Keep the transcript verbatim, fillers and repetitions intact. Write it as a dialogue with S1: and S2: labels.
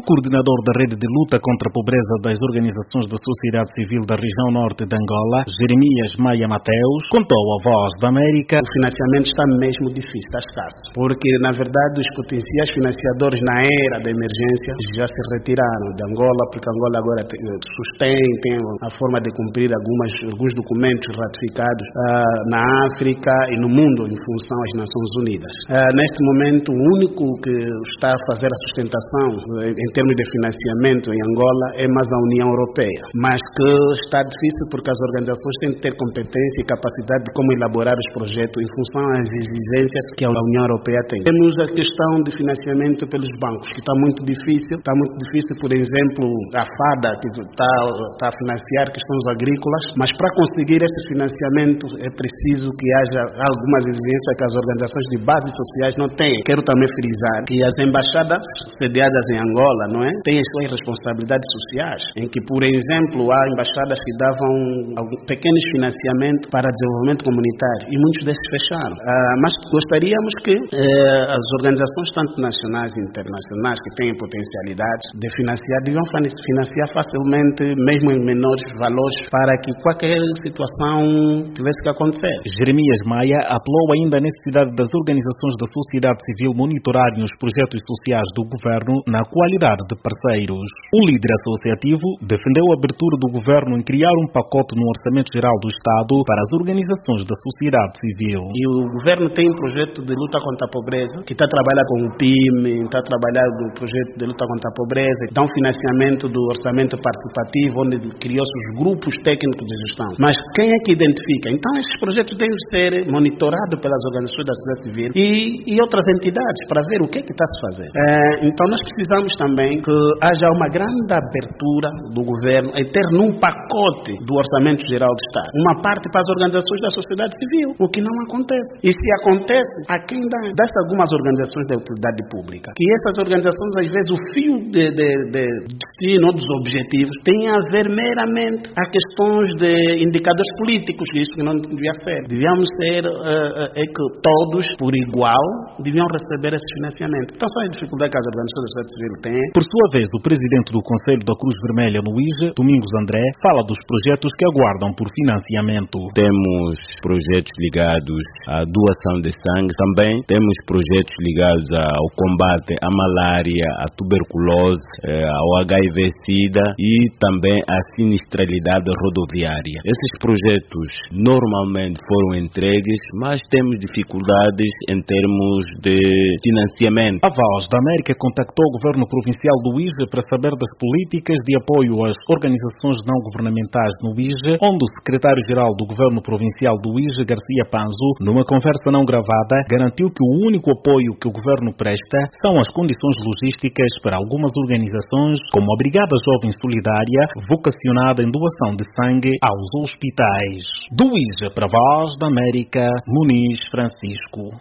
S1: coordenador da Rede de Luta contra a Pobreza das Organizações da Sociedade Civil da região norte de Angola, Jeremias Maia Mateus, contou à Voz da América:
S2: o financiamento está mesmo difícil, está escasso, porque na verdade os potenciais financiadores na era da emergência já se retiraram de Angola, porque Angola agora tem, sustém, tem a forma de cumprir algumas, alguns documentos ratificados uh, na África e no mundo em função às Nações Unidas. Uh, neste momento, o único que está a fazer a sustentação uh, em termos de financiamento em Angola é mais a União Europeia, mas que está difícil porque as organizações têm que ter competência e capacidade de como elaborar os projetos em função às exigências que a União Europeia tem. Temos a questão de financiamento pelos bancos, que está muito difícil. Está muito difícil, por exemplo, a FADA, que está, está a financiar questões agrícolas, mas para conseguir esse financiamento é preciso que haja algumas exigências que as organizações de base sociais não têm. Quero também frisar que as embaixadas sediadas em Angola, não é, têm as suas responsabilidades sociais, em que, por exemplo, há embaixadas que davam pequenos financiamentos para desenvolvimento comunitário e muitos desses fecharam. Uh, mas gostaríamos que uh, as organizações, tanto nacionais e internacionais, que têm potencialidades de financiar, deviam financiar facilmente, mesmo em menores valores, para que qualquer situação tivesse que acontecer.
S1: Jeremias Maia apelou ainda à necessidade das organizações da sociedade civil monitorarem os projetos sociais do governo na qualidade de parceiros. O líder associativo defendeu a abertura do governo em criar um pacote no Orçamento Geral do Estado para as organizações da sociedade civil.
S2: E o governo tem um projeto de luta contra a pobreza, que está a trabalhar com o P I M, está a trabalhar no projeto de luta contra a pobreza, dá um financiamento do orçamento participativo, onde criou-se os grupos técnicos de gestão. Mas quem é que identifica? Então esses projetos devem ser monitorados pelas organizações da sociedade civil e, e outras entidades para ver o que é que está a se fazer. É, então nós precisamos também que haja uma grande abertura do governo em ter num pacote do Orçamento Geral do Estado uma parte para as organizações da sociedade civil, o que não acontece. E se acontece, há quem dá dessas algumas organizações da utilidade pública, que essas organizações, às vezes, o fio de, de, de destino dos objetivos tem a ver meramente a questões de indicadores políticos, que isso que não devia ser. Devíamos ser, uh, é que todos, por igual, deviam receber esse financiamento. Então, são as dificuldades que as organizações da sociedade civil têm.
S1: Por sua vez, o presidente do Conselho da Cruz Vermelha no I J E, Domingos André, fala dos projetos que aguardam por financiamento.
S3: Temos projetos ligados à doação de sangue, também temos projetos ligados ao combate à malária, à tuberculose, ao H I V-Sida e também à sinistralidade rodoviária. Esses projetos normalmente foram entregues, mas temos dificuldades em termos de financiamento.
S1: A Voz da América contactou o governo provincial do I J E para saber das políticas de apoio às organizações não governamentais no I J E, onde o secretário-geral do governo provincial do I J E, Garcia Panzo, numa conversa não gravada, garantiu que o único apoio que o governo presta são as condições logísticas para algumas organizações, como a Brigada Jovem Solidária, vocacionada em doação de sangue aos hospitais. Do I J E para a Voz da América, Muniz Francisco.